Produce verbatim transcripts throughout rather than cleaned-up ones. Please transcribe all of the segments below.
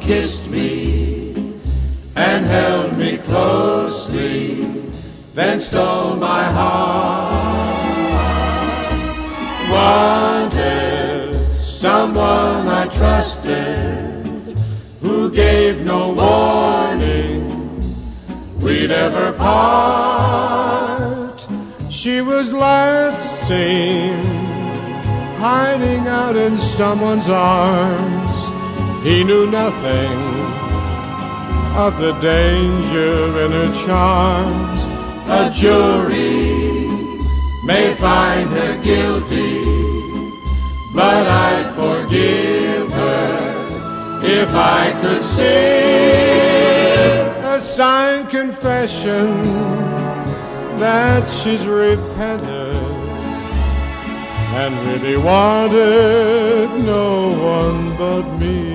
kissed me and held me closely, then stole my heart. Wanted someone I trusted, who gave no warning we'd ever part. She was last seen hiding out in someone's arms. He knew nothing of the danger in her charms. A jury may find her guilty, but I'd forgive her if I could see a signed confession that she's repented and really wanted no one but me.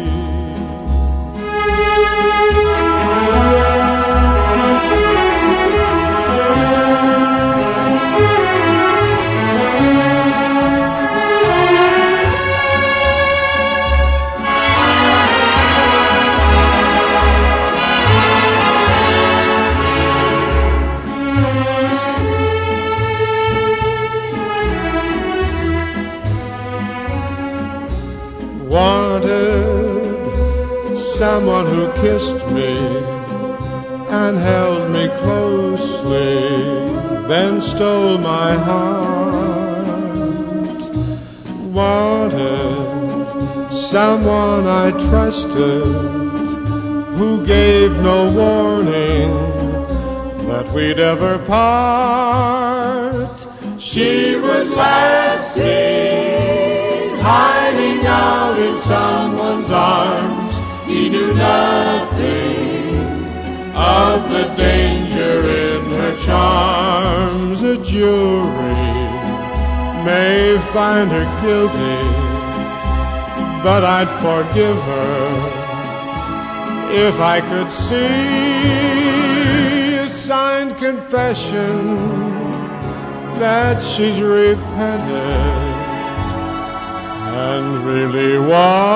Wanted someone who kissed me and held me closely, then stole my heart. Wanted someone I trusted, who gave no warning that we'd ever part. She was last seen hiding out in someone's arms. He knew nothing of the danger in her charms. A jury may find her guilty, but I'd forgive her if I could see a signed confession that she's repented and really was